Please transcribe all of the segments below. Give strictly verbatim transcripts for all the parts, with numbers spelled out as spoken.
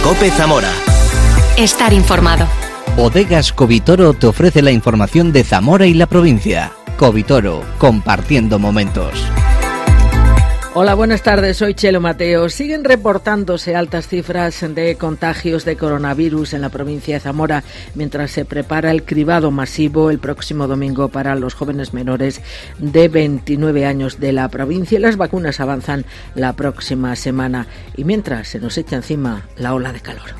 COPE Zamora. Estar informado. Bodegas Covitoro te ofrece la información de Zamora y la provincia. Covitoro, compartiendo momentos. Hola, buenas tardes, soy Chelo Mateo. Siguen reportándose altas cifras de contagios de coronavirus en la provincia de Zamora mientras se prepara el cribado masivo el próximo domingo para los jóvenes menores de veintinueve años de la provincia. Las vacunas avanzan la próxima semana y mientras se nos echa encima la ola de calor.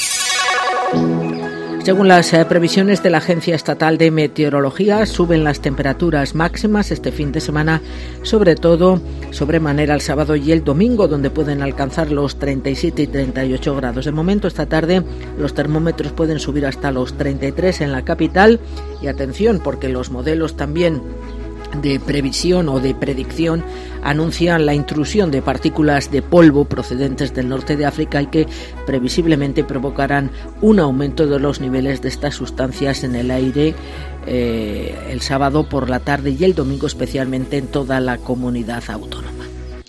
Según las eh, previsiones de la Agencia Estatal de Meteorología, suben las temperaturas máximas este fin de semana, sobre todo sobremanera el sábado y el domingo, donde pueden alcanzar los treinta y siete y treinta y ocho grados. De momento, esta tarde, los termómetros pueden subir hasta los treinta y tres en la capital. Y atención, porque los modelos también de previsión o de predicción anuncian la intrusión de partículas de polvo procedentes del norte de África y que previsiblemente provocarán un aumento de los niveles de estas sustancias en el aire eh, el sábado por la tarde y el domingo, especialmente en toda la comunidad autónoma.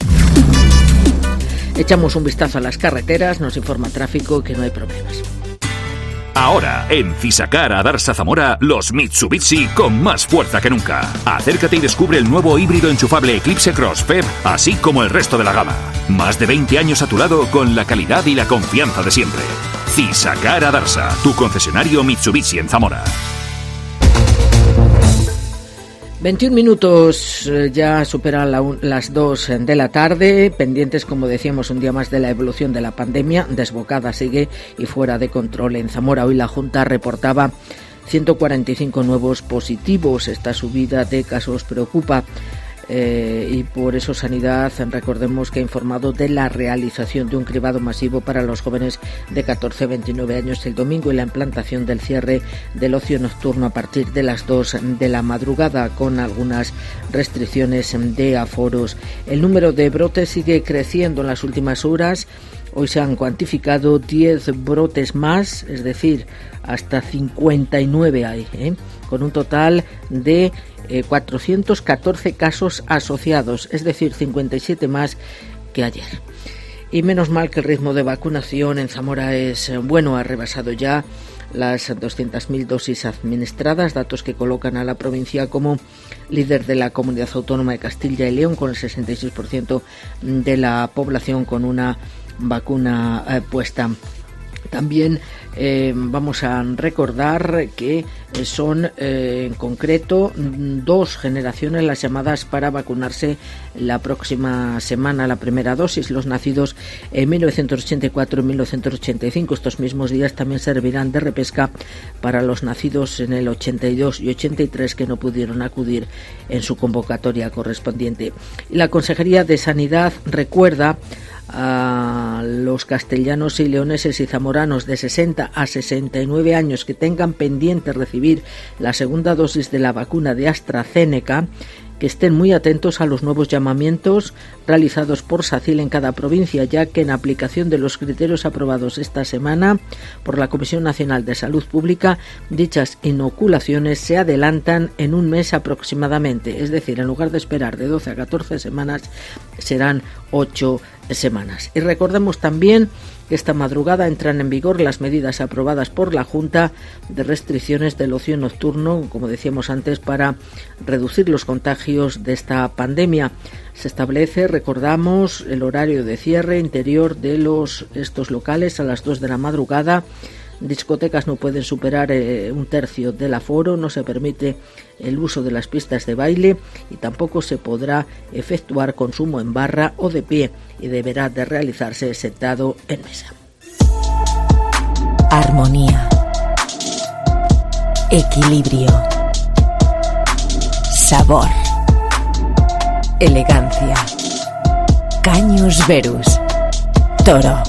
Echamos un vistazo a las carreteras, nos informa Tráfico que no hay problemas. Ahora, en Fisacar Adarsa Zamora, los Mitsubishi con más fuerza que nunca. Acércate y descubre el nuevo híbrido enchufable Eclipse Cross F E B, así como el resto de la gama. Más de veinte años a tu lado con la calidad y la confianza de siempre. Fisacar Adarsa, tu concesionario Mitsubishi en Zamora. veintiún minutos ya superan la un, las dos de la tarde, pendientes, como decíamos, un día más de la evolución de la pandemia. Desbocada sigue y fuera de control en Zamora. Hoy la Junta reportaba ciento cuarenta y cinco nuevos positivos. Esta subida de casos preocupa eh, y por eso Sanidad, recordemos que ha informado de la realización de un cribado masivo para los jóvenes de catorce a veintinueve años el domingo y la implantación del cierre del ocio nocturno a partir de las dos de la madrugada, con algunas restricciones de aforos. El número de brotes sigue creciendo en las últimas horas. Hoy se han cuantificado diez brotes más, es decir, hasta cincuenta y nueve hay, ¿eh? con un total de eh, cuatrocientos catorce casos asociados, es decir, cincuenta y siete más que ayer. Y menos mal que el ritmo de vacunación en Zamora es bueno, ha rebasado ya las doscientas mil dosis administradas, datos que colocan a la provincia como líder de la comunidad autónoma de Castilla y León, con el sesenta y seis por ciento de la población con una vacuna eh, puesta. También eh, vamos a recordar que son eh, en concreto dos generaciones las llamadas para vacunarse la próxima semana la primera dosis, los nacidos en mil novecientos ochenta y cuatro y mil novecientos ochenta y cinco. Estos mismos días también servirán de repesca para los nacidos en el ochenta y dos y ochenta y tres que no pudieron acudir en su convocatoria correspondiente. Y la Consejería de Sanidad recuerda a los castellanos y leoneses y zamoranos de sesenta a sesenta y nueve años que tengan pendiente recibir la segunda dosis de la vacuna de AstraZeneca que estén muy atentos a los nuevos llamamientos realizados por SACIL en cada provincia, ya que en aplicación de los criterios aprobados esta semana por la Comisión Nacional de Salud Pública, dichas inoculaciones se adelantan en un mes aproximadamente, es decir, en lugar de esperar de doce a catorce semanas, serán ocho semanas. Y recordemos también que esta madrugada entran en vigor las medidas aprobadas por la Junta de restricciones del ocio nocturno, como decíamos antes, para reducir los contagios de esta pandemia. Se establece, recordamos, el horario de cierre interior de los estos locales a las dos de la madrugada. Discotecas no pueden superar eh, un tercio del aforo, no se permite el uso de las pistas de baile y tampoco se podrá efectuar consumo en barra o de pie y deberá de realizarse sentado en mesa. Armonía, equilibrio, sabor, elegancia, Cañus Verus, Toro.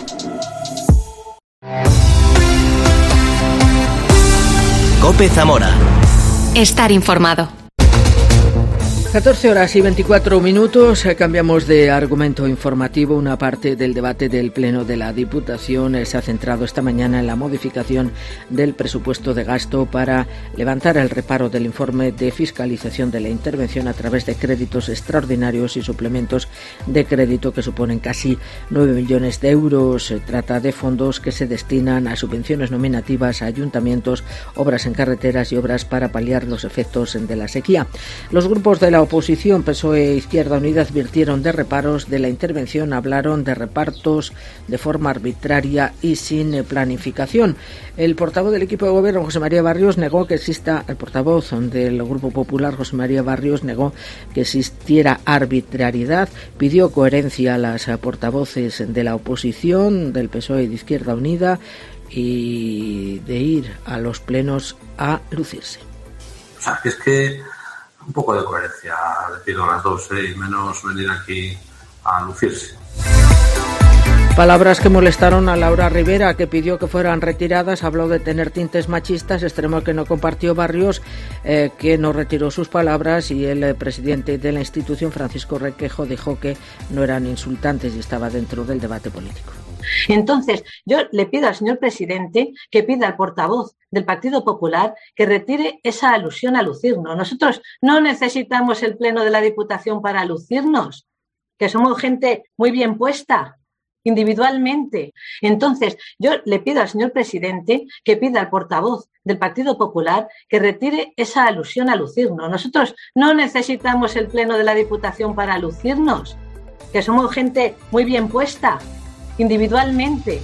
COPE Zamora. Estar informado. catorce horas y veinticuatro minutos, cambiamos de argumento informativo. Una parte del debate del Pleno de la Diputación se ha centrado esta mañana en la modificación del presupuesto de gasto para levantar el reparo del informe de fiscalización de la intervención a través de créditos extraordinarios y suplementos de crédito que suponen casi nueve millones de euros. Se trata de fondos que se destinan a subvenciones nominativas a ayuntamientos, obras en carreteras y obras para paliar los efectos de la sequía. Los grupos de la oposición, P S O E e Izquierda Unida, advirtieron de reparos de la intervención, hablaron de repartos de forma arbitraria y sin planificación. El portavoz del equipo de gobierno, José María Barrios, negó que exista, el portavoz del Grupo Popular, José María Barrios, negó que existiera arbitrariedad, pidió coherencia a las portavoces de la oposición, del P S O E y de Izquierda Unida, y de ir a los plenos a lucirse. O sea, que es que un poco de coherencia le pido a las dos, ¿eh? Y menos venir aquí a lucirse. Palabras que molestaron a Laura Rivera, que pidió que fueran retiradas. Habló de tener tintes machistas, extremo que no compartió Barrios, eh, que no retiró sus palabras, y el eh, presidente de la institución, Francisco Requejo, dijo que no eran insultantes y estaba dentro del debate político. Entonces, yo le pido al señor presidente que pida al portavoz del Partido Popular que retire esa alusión a lucirnos. Nosotros no necesitamos el Pleno de la Diputación para lucirnos, que somos gente muy bien puesta individualmente. Entonces, yo le pido al señor presidente que pida al portavoz del Partido Popular que retire esa alusión a lucirnos. Nosotros no necesitamos el Pleno de la Diputación para lucirnos, que somos gente muy bien puesta individualmente.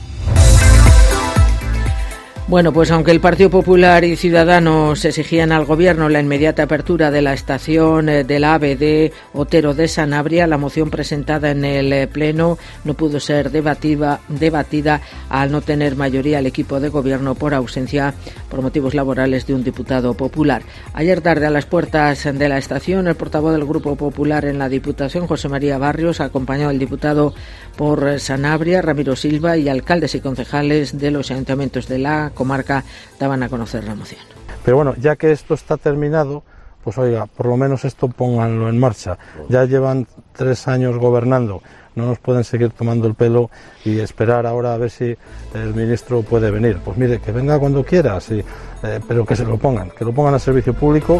Bueno, pues aunque el Partido Popular y Ciudadanos exigían al Gobierno la inmediata apertura de la estación del AVE de Otero de Sanabria, la moción presentada en el Pleno no pudo ser debatida, debatida al no tener mayoría el equipo de Gobierno por ausencia por motivos laborales de un diputado popular. Ayer tarde, a las puertas de la estación, el portavoz del Grupo Popular en la Diputación, José María Barrios, acompañó al diputado por Sanabria, Ramiro Silva, y alcaldes y concejales de los ayuntamientos de la comarca daban a conocer la moción. Pero bueno, ya que esto está terminado, pues oiga, por lo menos esto pónganlo en marcha. Ya llevan tres años gobernando, no nos pueden seguir tomando el pelo y esperar ahora a ver si el ministro puede venir. Pues mire, que venga cuando quiera, sí, eh, pero que se lo pongan, que lo pongan al servicio público.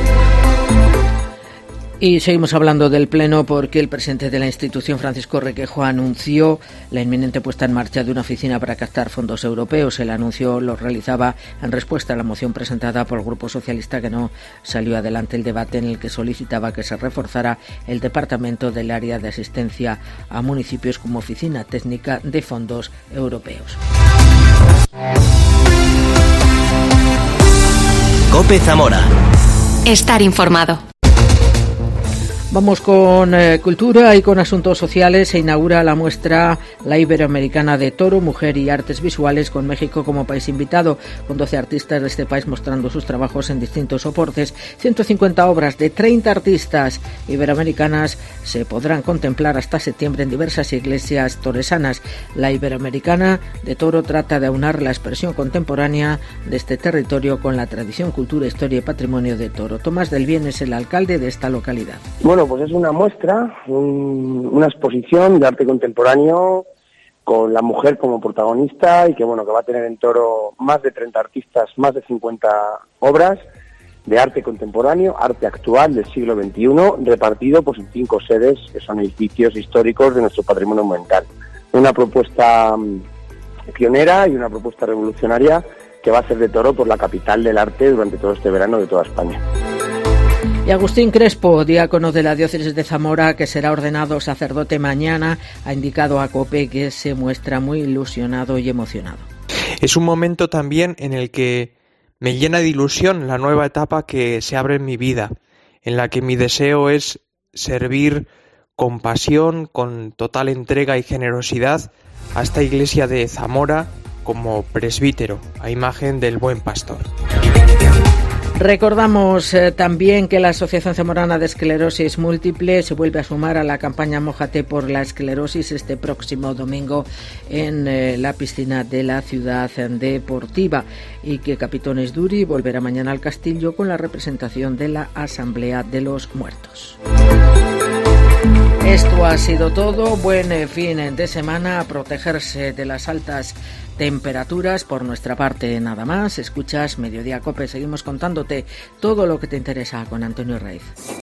Y seguimos hablando del Pleno porque el presidente de la institución, Francisco Requejo, anunció la inminente puesta en marcha de una oficina para captar fondos europeos. El anuncio lo realizaba en respuesta a la moción presentada por el Grupo Socialista, que no salió adelante el debate, en el que solicitaba que se reforzara el departamento del área de asistencia a municipios como oficina técnica de fondos europeos. COPE Zamora. Estar informado. Vamos con eh, cultura y con asuntos sociales. Se inaugura la muestra La Iberoamericana de Toro, Mujer y Artes Visuales, con México como país invitado, con doce artistas de este país mostrando sus trabajos en distintos soportes. ciento cincuenta obras de treinta artistas iberoamericanas se podrán contemplar hasta septiembre en diversas iglesias toresanas. La Iberoamericana de Toro trata de aunar la expresión contemporánea de este territorio con la tradición, cultura, historia y patrimonio de Toro. Tomás del Bien es el alcalde de esta localidad. Bueno, pues es una muestra, un, una exposición de arte contemporáneo con la mujer como protagonista, y que bueno, que va a tener en Toro más de treinta artistas, más de cincuenta obras de arte contemporáneo, arte actual del siglo veintiuno, repartido pues en cinco sedes que son edificios históricos de nuestro patrimonio monumental. Una propuesta pionera y una propuesta revolucionaria que va a hacer de Toro por la capital del arte durante todo este verano de toda España. Y Agustín Crespo, diácono de la diócesis de Zamora, que será ordenado sacerdote mañana, ha indicado a COPE que se muestra muy ilusionado y emocionado. Es un momento también en el que me llena de ilusión la nueva etapa que se abre en mi vida, en la que mi deseo es servir con pasión, con total entrega y generosidad a esta iglesia de Zamora como presbítero, a imagen del buen pastor. Recordamos eh, también que la Asociación Zamorana de Esclerosis Múltiple se vuelve a sumar a la campaña Mójate por la esclerosis este próximo domingo en eh, la piscina de la ciudad deportiva, y que Capitones Duri volverá mañana al Castillo con la representación de la Asamblea de los Muertos. Esto ha sido todo. Buen fin de semana. A protegerse de las altas temperaturas. Por nuestra parte, nada más. Escuchas Mediodía Cope. Seguimos contándote todo lo que te interesa con Antonio Raiz.